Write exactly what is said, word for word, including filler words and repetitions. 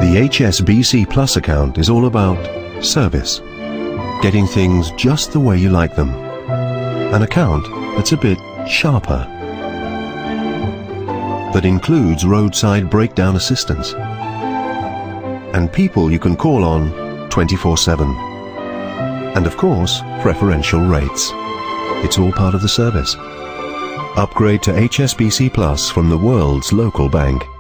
The H S B C Plus account is all about service, getting things just the way you like them. An account that's a bit sharper, that includes roadside breakdown assistance and people you can call on twenty-four seven. And of course, preferential rates. It's all part of the service. Upgrade to H S B C Plus from the world's local bank.